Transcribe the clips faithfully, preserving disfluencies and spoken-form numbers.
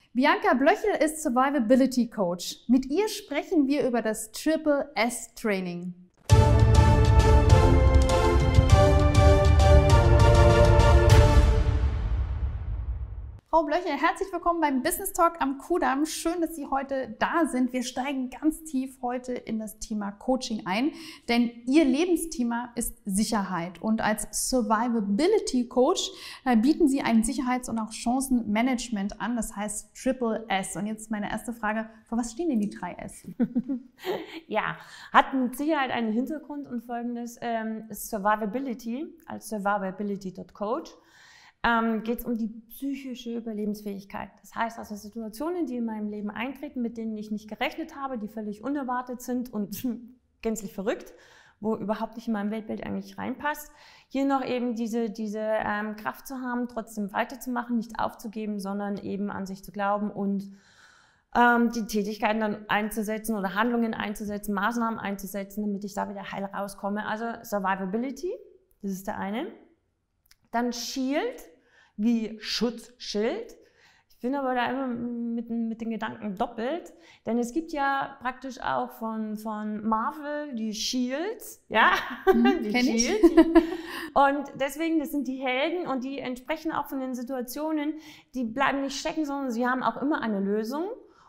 Bianca Blöchel ist Survivability Coach. Mit ihr sprechen wir über das Triple S Training. Frau Blöchel, herzlich willkommen beim Business Talk am Kudamm. Schön, dass Sie heute da sind. Wir steigen ganz tief heute in das Thema Coaching ein, denn Ihr Lebensthema ist Sicherheit. Und als Survivability Coach äh, bieten Sie ein Sicherheits- und auch Chancenmanagement an, das heißt Triple S. Und jetzt meine erste Frage, für was stehen denn die drei S? Ja, hat mit Sicherheit einen Hintergrund und folgendes, ähm, Survivability als survivability Punkt coach. Ähm, geht es um die psychische Überlebensfähigkeit. Das heißt also Situationen, die in meinem Leben eintreten, mit denen ich nicht gerechnet habe, die völlig unerwartet sind und gänzlich verrückt, wo überhaupt nicht in mein Weltbild eigentlich reinpasst. Hier noch eben diese, diese ähm, Kraft zu haben, trotzdem weiterzumachen, nicht aufzugeben, sondern eben an sich zu glauben und ähm, die Tätigkeiten dann einzusetzen oder Handlungen einzusetzen, Maßnahmen einzusetzen, damit ich da wieder heil rauskomme. Also Survivability, das ist der eine. Dann Shield, wie Schutzschild. Ich bin aber da immer mit, mit den Gedanken doppelt, denn es gibt ja praktisch auch von, von Marvel die Shields, ja, Hm, die kenn ich. Shield. Und deswegen, das sind die Helden und die entsprechen auch von den Situationen, die bleiben nicht stecken, sondern sie haben auch immer eine Lösung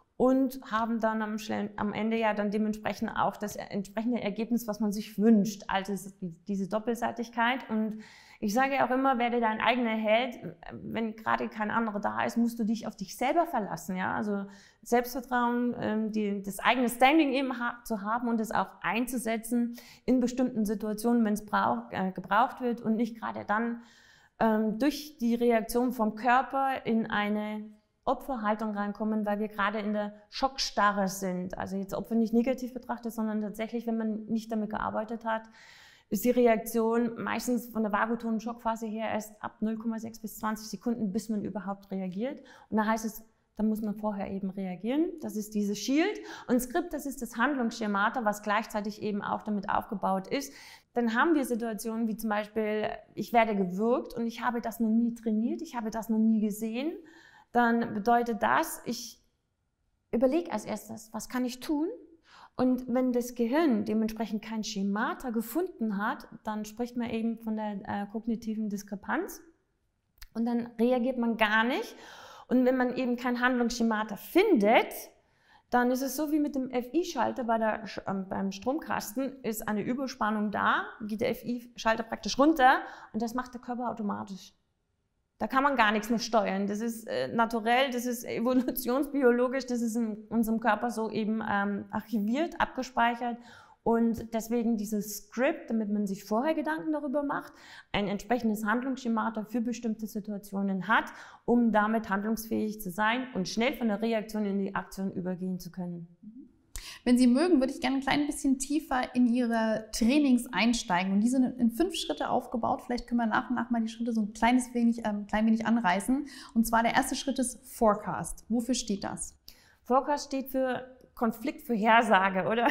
und haben dann am, am Ende ja dann dementsprechend auch das entsprechende Ergebnis, was man sich wünscht. Also diese Doppelseitigkeit. Und ich sage ja auch immer, werde dein eigener Held. Wenn gerade kein anderer da ist, musst du dich auf dich selber verlassen. Ja? Also Selbstvertrauen, ähm, die, das eigene Standing eben ha zu haben und es auch einzusetzen in bestimmten Situationen, wenn es äh, gebraucht wird und nicht gerade dann ähm, durch die Reaktion vom Körper in eine Opferhaltung reinkommen, weil wir gerade in der Schockstarre sind. Also jetzt Opfer nicht negativ betrachtet, sondern tatsächlich, wenn man nicht damit gearbeitet hat, ist die Reaktion meistens von der vagotonen Schockphase her erst ab null Komma sechs bis zwanzig Sekunden, bis man überhaupt reagiert. Und da heißt es, da muss man vorher eben reagieren. Das ist diese Shield. Und Skript, das ist das Handlungsschemata, was gleichzeitig eben auch damit aufgebaut ist. Dann haben wir Situationen wie zum Beispiel, ich werde gewürgt und ich habe das noch nie trainiert, ich habe das noch nie gesehen. Dann bedeutet das, ich überlege als erstes, was kann ich tun? Und wenn das Gehirn dementsprechend kein Schemata gefunden hat, dann spricht man eben von der äh, kognitiven Diskrepanz und dann reagiert man gar nicht. Und wenn man eben kein Handlungsschemata findet, dann ist es so wie mit dem F I-Schalter bei der, äh, beim Stromkasten, ist eine Überspannung da, geht der F I-Schalter praktisch runter und das macht der Körper automatisch. Da kann man gar nichts mehr steuern. Das ist äh, naturell, das ist evolutionsbiologisch, das ist in unserem Körper so eben ähm, archiviert, abgespeichert. Und deswegen dieses Skript, damit man sich vorher Gedanken darüber macht, ein entsprechendes Handlungsschemata für bestimmte Situationen hat, um damit handlungsfähig zu sein und schnell von der Reaktion in die Aktion übergehen zu können. Wenn Sie mögen, würde ich gerne ein klein bisschen tiefer in Ihre Trainings einsteigen. Und die sind in fünf Schritte aufgebaut. Vielleicht können wir nach und nach mal die Schritte so ein kleines wenig, ähm, klein wenig anreißen. Und zwar der erste Schritt ist Forecast. Wofür steht das? Forecast steht für Konfliktvorhersage, oder?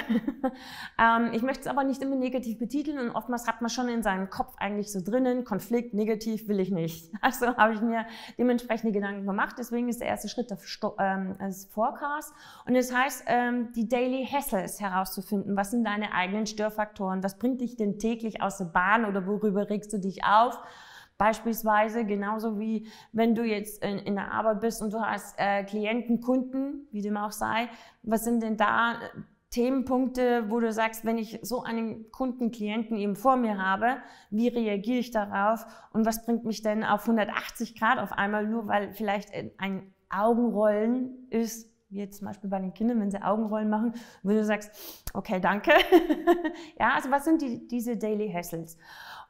ähm, ich möchte es aber nicht immer negativ betiteln und oftmals hat man schon in seinem Kopf eigentlich so drinnen, Konflikt, negativ will ich nicht. Also habe ich mir dementsprechende Gedanken gemacht. Deswegen ist der erste Schritt das ähm, Forecast. Und das heißt, ähm, die Daily Hassles herauszufinden. Was sind deine eigenen Störfaktoren? Was bringt dich denn täglich aus der Bahn oder worüber regst du dich auf? Beispielsweise genauso wie wenn du jetzt in, in der Arbeit bist und du hast äh, Klienten, Kunden, wie dem auch sei, was sind denn da äh, Themenpunkte, wo du sagst, wenn ich so einen Kunden, Klienten eben vor mir habe, wie reagiere ich darauf und was bringt mich denn auf hundertachtzig Grad auf einmal, nur weil vielleicht ein Augenrollen ist, wie jetzt zum Beispiel bei den Kindern, wenn sie Augenrollen machen, wo du sagst, okay, danke. Ja, also was sind die, diese Daily Hassles?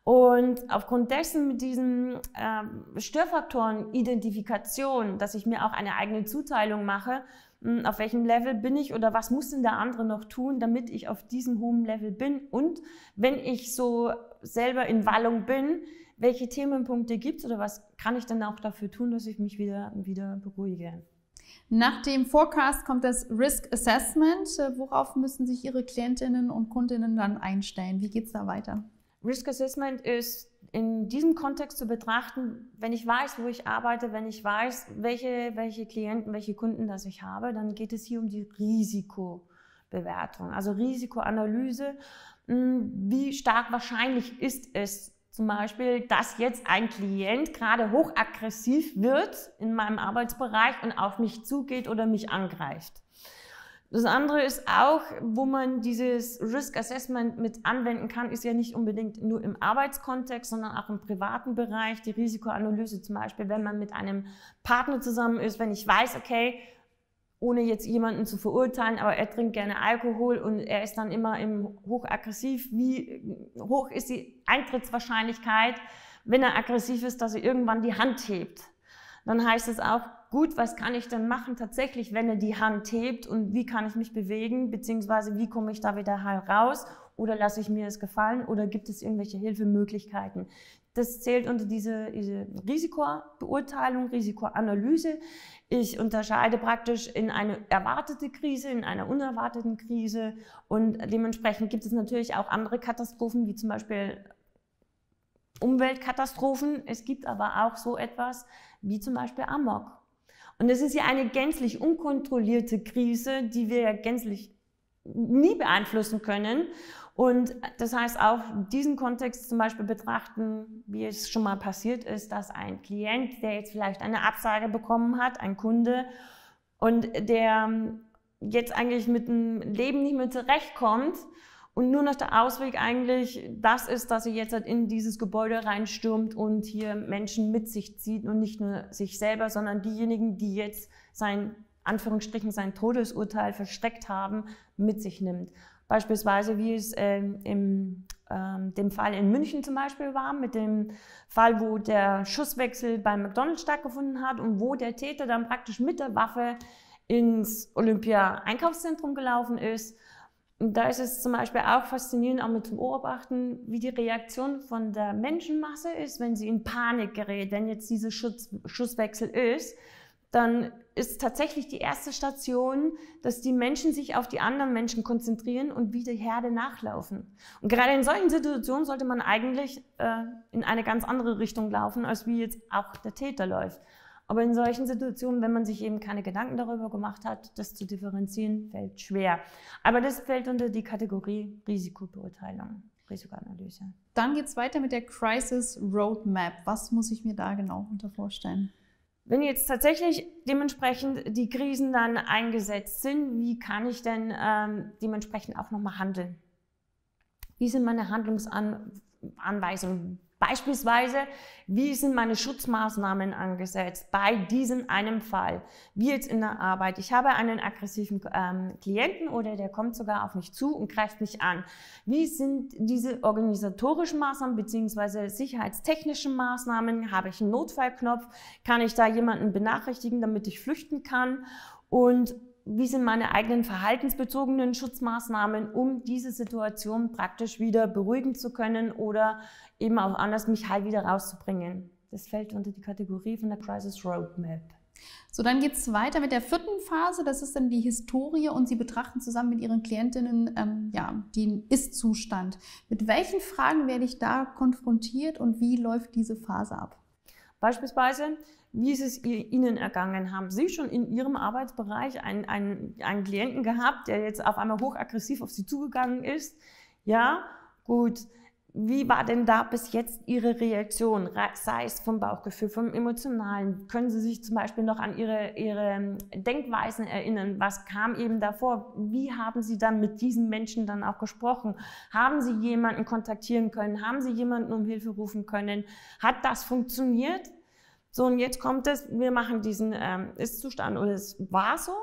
Und aufgrund dessen mit diesen äh, Störfaktoren Identifikation, dass ich mir auch eine eigene Zuteilung mache, mh, auf welchem Level bin ich oder was muss denn der andere noch tun, damit ich auf diesem hohen Level bin. Und wenn ich so selber in Wallung bin, welche Themenpunkte gibt es oder was kann ich dann auch dafür tun, dass ich mich wieder, wieder beruhige. Nach dem Forecast kommt das Risk Assessment. Worauf müssen sich Ihre Klientinnen und Kundinnen dann einstellen? Wie geht es da weiter? Risk Assessment ist in diesem Kontext zu betrachten, wenn ich weiß, wo ich arbeite, wenn ich weiß, welche, welche Klienten, welche Kunden das ich habe, dann geht es hier um die Risikobewertung, also Risikoanalyse. Wie stark wahrscheinlich ist es zum Beispiel, dass jetzt ein Klient gerade hochaggressiv wird in meinem Arbeitsbereich und auf mich zugeht oder mich angreift. Das andere ist auch, wo man dieses Risk Assessment mit anwenden kann, ist ja nicht unbedingt nur im Arbeitskontext, sondern auch im privaten Bereich. Die Risikoanalyse zum Beispiel, wenn man mit einem Partner zusammen ist, wenn ich weiß, okay, ohne jetzt jemanden zu verurteilen, aber er trinkt gerne Alkohol und er ist dann immer im hochaggressiv, wie hoch ist die Eintrittswahrscheinlichkeit, wenn er aggressiv ist, dass er irgendwann die Hand hebt. Dann heißt es auch, gut, was kann ich denn machen tatsächlich, wenn er die Hand hebt und wie kann ich mich bewegen, beziehungsweise wie komme ich da wieder heraus oder lasse ich mir es gefallen oder gibt es irgendwelche Hilfemöglichkeiten. Das zählt unter diese, diese Risikobeurteilung, Risikoanalyse. Ich unterscheide praktisch in eine erwartete Krise, in einer unerwarteten Krise und dementsprechend gibt es natürlich auch andere Katastrophen, wie zum Beispiel Umweltkatastrophen. Es gibt aber auch so etwas wie zum Beispiel Amok. Und es ist ja eine gänzlich unkontrollierte Krise, die wir ja gänzlich nie beeinflussen können. Und das heißt auch diesen Kontext zum Beispiel betrachten, wie es schon mal passiert ist, dass ein Klient, der jetzt vielleicht eine Absage bekommen hat, ein Kunde, und der jetzt eigentlich mit dem Leben nicht mehr zurechtkommt und nur noch der Ausweg eigentlich das ist, dass er jetzt halt in dieses Gebäude reinstürmt und hier Menschen mit sich zieht und nicht nur sich selber, sondern diejenigen, die jetzt sein, Anführungsstrichen, sein Todesurteil versteckt haben, mit sich nimmt. Beispielsweise wie es äh, im ähm, dem Fall in München zum Beispiel war, mit dem Fall, wo der Schusswechsel bei McDonald's stattgefunden hat und wo der Täter dann praktisch mit der Waffe ins Olympia-Einkaufszentrum gelaufen ist. Und da ist es zum Beispiel auch faszinierend, auch mit zum Beobachten, wie die Reaktion von der Menschenmasse ist, wenn sie in Panik gerät, wenn jetzt dieser Schuss, Schusswechsel ist. Dann ist tatsächlich die erste Station, dass die Menschen sich auf die anderen Menschen konzentrieren und wie die Herde nachlaufen. Und gerade in solchen Situationen sollte man eigentlich äh, in eine ganz andere Richtung laufen, als wie jetzt auch der Täter läuft. Aber in solchen Situationen, wenn man sich eben keine Gedanken darüber gemacht hat, das zu differenzieren, fällt schwer. Aber das fällt unter die Kategorie Risikobeurteilung, Risikoanalyse. Dann geht es weiter mit der Crisis Roadmap. Was muss ich mir da genau unter vorstellen? Wenn jetzt tatsächlich dementsprechend die Krisen dann eingesetzt sind, wie kann ich denn ähm, dementsprechend auch nochmal handeln? Wie sind meine Handlungsanweisungen? Beispielsweise, wie sind meine Schutzmaßnahmen angesetzt bei diesem einem Fall? Wie jetzt in der Arbeit. Ich habe einen aggressiven ähm, Klienten oder der kommt sogar auf mich zu und greift mich an. Wie sind diese organisatorischen Maßnahmen bzw. sicherheitstechnischen Maßnahmen? Habe ich einen Notfallknopf? Kann ich da jemanden benachrichtigen, damit ich flüchten kann? Und wie sind meine eigenen verhaltensbezogenen Schutzmaßnahmen, um diese Situation praktisch wieder beruhigen zu können oder eben auch anders mich heil wieder rauszubringen. Das fällt unter die Kategorie von der Crisis Roadmap. So, dann geht es weiter mit der vierten Phase. Das ist dann die Historie und Sie betrachten zusammen mit Ihren Klientinnen ähm, ja, den Ist-Zustand. Mit welchen Fragen werde ich da konfrontiert und wie läuft diese Phase ab? Beispielsweise, wie ist es Ihnen ergangen? Haben Sie schon in Ihrem Arbeitsbereich einen, einen, einen Klienten gehabt, der jetzt auf einmal hochaggressiv auf Sie zugegangen ist? Ja, gut. Wie war denn da bis jetzt Ihre Reaktion? Sei es vom Bauchgefühl, vom Emotionalen? Können Sie sich zum Beispiel noch an Ihre, Ihre Denkweisen erinnern? Was kam eben davor? Wie haben Sie dann mit diesen Menschen dann auch gesprochen? Haben Sie jemanden kontaktieren können? Haben Sie jemanden um Hilfe rufen können? Hat das funktioniert? So, und jetzt kommt es, wir machen diesen ähm, Ist-Zustand, oder es war so.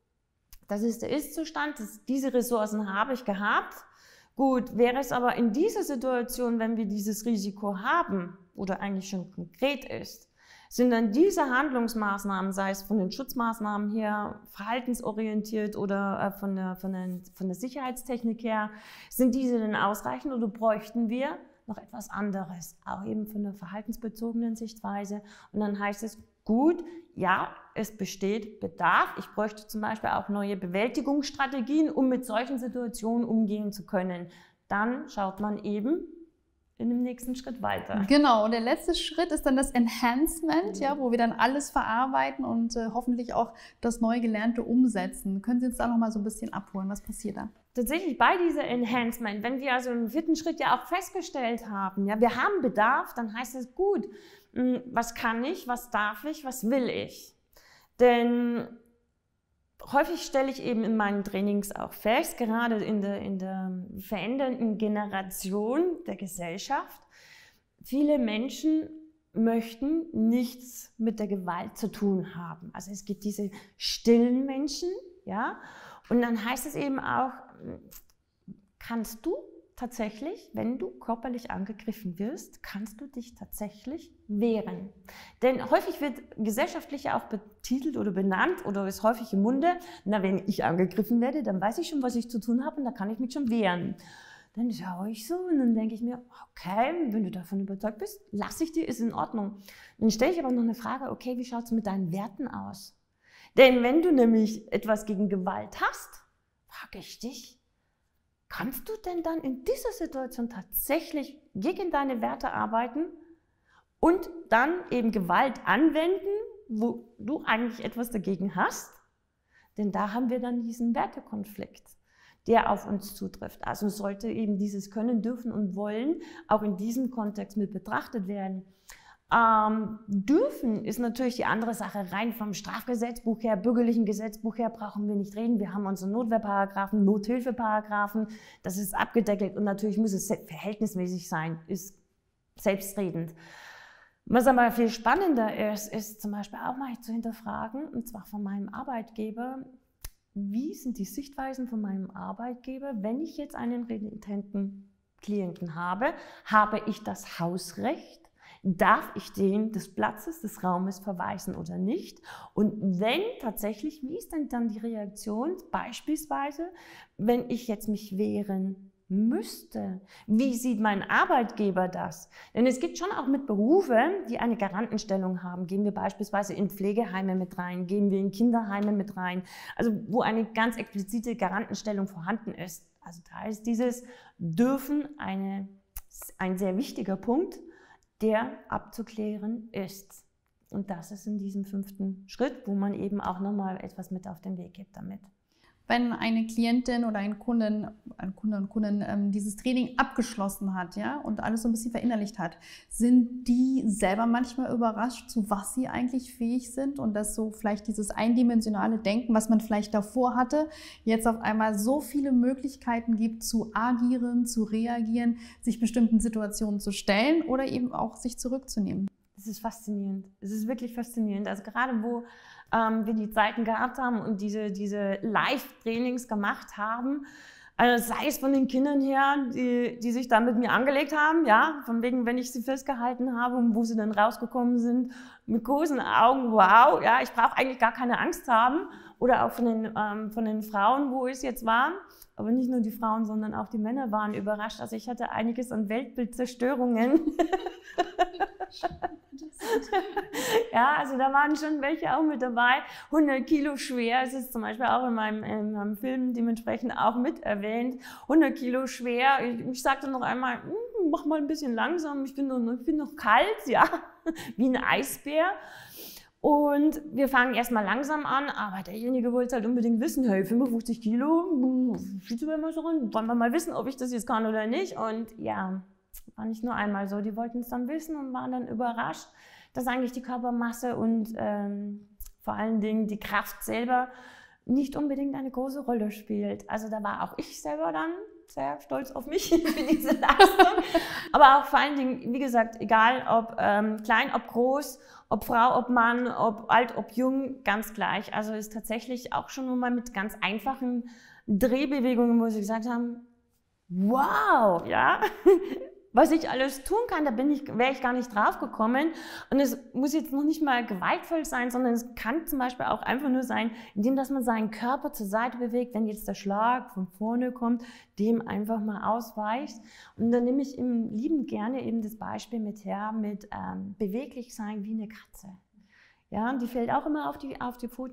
Das ist der Ist-Zustand, diese Ressourcen habe ich gehabt. Gut, wäre es aber in dieser Situation, wenn wir dieses Risiko haben oder eigentlich schon konkret ist, sind dann diese Handlungsmaßnahmen, sei es von den Schutzmaßnahmen her, verhaltensorientiert oder äh, von, der, von, der, von der Sicherheitstechnik her, sind diese denn ausreichend oder bräuchten wir noch etwas anderes, auch eben von der verhaltensbezogenen Sichtweise? Und dann heißt es, gut, ja, es besteht Bedarf. Ich bräuchte zum Beispiel auch neue Bewältigungsstrategien, um mit solchen Situationen umgehen zu können. Dann schaut man eben, in dem nächsten Schritt weiter. Genau, und der letzte Schritt ist dann das Enhancement, mhm. ja, wo wir dann alles verarbeiten und äh, hoffentlich auch das neu Gelernte umsetzen. Können Sie uns da noch mal so ein bisschen abholen? Was passiert da? Tatsächlich bei dieser Enhancement, wenn wir also im vierten Schritt ja auch festgestellt haben, ja, wir haben Bedarf, dann heißt es gut, was kann ich, was darf ich, was will ich? Denn häufig stelle ich eben in meinen Trainings auch fest, gerade in der, in der verändernden Generation der Gesellschaft, viele Menschen möchten nichts mit der Gewalt zu tun haben. Also es gibt diese stillen Menschen, ja, und dann heißt es eben auch, kannst du tatsächlich, wenn du körperlich angegriffen wirst, kannst du dich tatsächlich wehren. Denn häufig wird gesellschaftlich auch betitelt oder benannt oder ist häufig im Munde, na, wenn ich angegriffen werde, dann weiß ich schon, was ich zu tun habe und da kann ich mich schon wehren. Dann schaue ich so und dann denke ich mir, okay, wenn du davon überzeugt bist, lasse ich dir, ist in Ordnung. Dann stelle ich aber noch eine Frage, okay, wie schaut es mit deinen Werten aus? Denn wenn du nämlich etwas gegen Gewalt hast, frage ich dich, kannst du denn dann in dieser Situation tatsächlich gegen deine Werte arbeiten und dann eben Gewalt anwenden, wo du eigentlich etwas dagegen hast? Denn da haben wir dann diesen Wertekonflikt, der auf uns zutrifft. Also sollte eben dieses Können, Dürfen und Wollen auch in diesem Kontext mit betrachtet werden. Ähm, dürfen ist natürlich die andere Sache, rein vom Strafgesetzbuch her, bürgerlichen Gesetzbuch her brauchen wir nicht reden. Wir haben unsere Notwehrparagraphen, Nothilfeparagraphen, das ist abgedeckelt und natürlich muss es verhältnismäßig sein, ist selbstredend. Was aber viel spannender ist, ist zum Beispiel auch mal zu hinterfragen, und zwar von meinem Arbeitgeber, wie sind die Sichtweisen von meinem Arbeitgeber, wenn ich jetzt einen renitenten Klienten habe, habe ich das Hausrecht? Darf ich den des Platzes, des Raumes verweisen oder nicht? Und wenn tatsächlich, wie ist denn dann die Reaktion? Beispielsweise, wenn ich jetzt mich wehren müsste. Wie sieht mein Arbeitgeber das? Denn es gibt schon auch mit Berufe, die eine Garantenstellung haben. Gehen wir beispielsweise in Pflegeheime mit rein, gehen wir in Kinderheime mit rein, also wo eine ganz explizite Garantenstellung vorhanden ist. Also da ist dieses Dürfen eine, ein sehr wichtiger Punkt, der abzuklären ist. Und das ist in diesem fünften Schritt, wo man eben auch nochmal etwas mit auf den Weg gibt damit. Wenn eine Klientin oder ein Kunden, ein Kunde und Kundin ähm, dieses Training abgeschlossen hat, ja, und alles so ein bisschen verinnerlicht hat, sind die selber manchmal überrascht, zu was sie eigentlich fähig sind und dass so vielleicht dieses eindimensionale Denken, was man vielleicht davor hatte, jetzt auf einmal so viele Möglichkeiten gibt, zu agieren, zu reagieren, sich bestimmten Situationen zu stellen oder eben auch sich zurückzunehmen. Das ist faszinierend. Es ist wirklich faszinierend. Also gerade wo ähm, wir die Zeiten gehabt haben und diese, diese Live-Trainings gemacht haben, also sei es von den Kindern her, die, die sich da mit mir angelegt haben, ja, von wegen, wenn ich sie festgehalten habe und wo sie dann rausgekommen sind, mit großen Augen, wow, ja, ich brauche eigentlich gar keine Angst haben. Oder auch von den, ähm, von den Frauen, wo es jetzt war. Aber nicht nur die Frauen, sondern auch die Männer waren überrascht. Also ich hatte einiges an Weltbildzerstörungen. Ja, also da waren schon welche auch mit dabei. hundert Kilo schwer, es ist zum Beispiel auch in meinem, in meinem Film dementsprechend auch mit erwähnt. hundert Kilo schwer. Ich, ich sagte noch einmal, mach mal ein bisschen langsam, ich bin noch, ich bin noch kalt, ja, wie ein Eisbär. Und wir fangen erstmal langsam an, aber derjenige wollte halt unbedingt wissen, hey, fünfundfünfzig Kilo, sieht so immer so ran, wollen wir mal wissen, ob ich das jetzt kann oder nicht. Und ja, war nicht nur einmal so, die wollten es dann wissen und waren dann überrascht, dass eigentlich die Körpermasse und ähm, vor allen Dingen die Kraft selber nicht unbedingt eine große Rolle spielt. Also da war auch ich selber dann sehr stolz auf mich für diese Leistung. Aber auch vor allen Dingen, wie gesagt, egal ob ähm, klein, ob groß, ob Frau, ob Mann, ob alt, ob jung, ganz gleich. Also ist tatsächlich auch schon nur mal mit ganz einfachen Drehbewegungen, wo sie gesagt haben, wow, ja, was ich alles tun kann, da bin ich, wäre ich gar nicht drauf gekommen. Und es muss jetzt noch nicht mal gewaltvoll sein, sondern es kann zum Beispiel auch einfach nur sein, indem dass man seinen Körper zur Seite bewegt, wenn jetzt der Schlag von vorne kommt, dem einfach mal ausweicht. Und dann nehme ich im liebend gerne eben das Beispiel mit her, mit ähm, beweglich sein wie eine Katze. Ja, die fällt auch immer auf die, auf die Pfoten,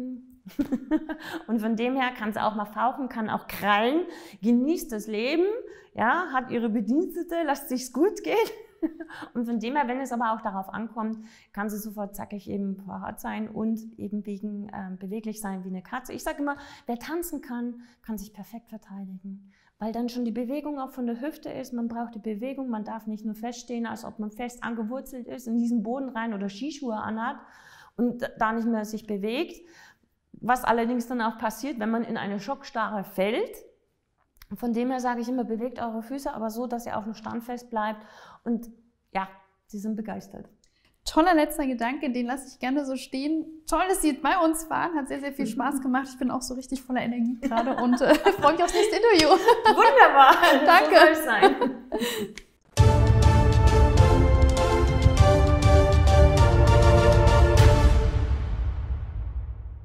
Und von dem her kann sie auch mal fauchen, kann auch krallen, genießt das Leben, ja, hat ihre Bedienstete, lasst sich's gut gehen. Und von dem her, wenn es aber auch darauf ankommt, kann sie sofort zackig eben verharrt sein und eben wegen äh, beweglich sein wie eine Katze. Ich sage immer, wer tanzen kann, kann sich perfekt verteidigen, weil dann schon die Bewegung auch von der Hüfte ist. Man braucht die Bewegung, man darf nicht nur feststehen, als ob man fest angewurzelt ist, in diesen Boden rein oder Skischuhe anhat und da nicht mehr sich bewegt. Was allerdings dann auch passiert, wenn man in eine Schockstarre fällt. Von dem her sage ich immer, bewegt eure Füße, aber so, dass ihr auch noch standfest bleibt. Und ja, sie sind begeistert. Toller letzter Gedanke, den lasse ich gerne so stehen. Toll, dass Sie bei uns waren, hat sehr, sehr viel Spaß gemacht. Ich bin auch so richtig voller Energie gerade und äh, freue mich aufs nächste Interview. Wunderbar, danke. So soll es sein.